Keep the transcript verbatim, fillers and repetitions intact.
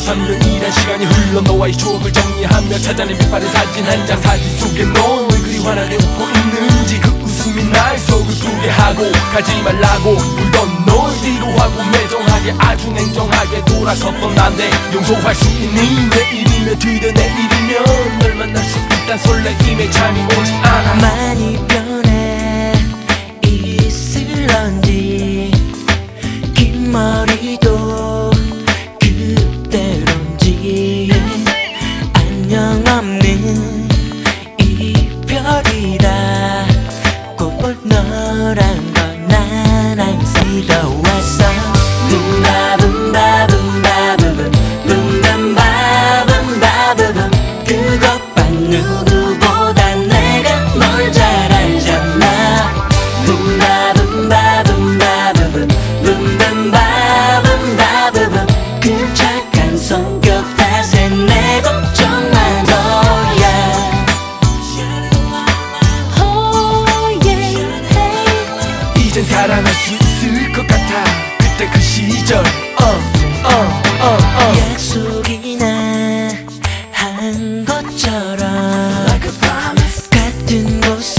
삼 년이란 시간이 흘러 너와의 추억을 정리하며 찾아낸 빛바랜 사진 한 장. 사진 속에 넌 왜 그리 환하게 웃고 있는지, 그 웃음이 나의 속을 푸게 하고 가지 말라고 울던 널 위로하고 매정하게 아주 냉정하게 돌아섰던 난데 용서할 수 있니? 내일이면 드디어 내일이면 널 만날 수 있단 설레임에 잠이 오지 않아. 많이 변해 있을런지 긴 머리도 그대로인지 안녕 없는 이별이라 꼭 너란 건 난 안쓰러웠어. 붐바붐바붐바붐 붐밤바붐바붐 그것만 누구보다 내가 널 잘 알잖아. 붐바붐바붐바붐 붐밤바붐바붐 그 착한 성격 탓에 내 걱정만 너야. 이젠 살아날 수 있을 것 같아. 그때 그 시절 uh, uh, uh, uh. 약속이나 한 것처럼 같은 곳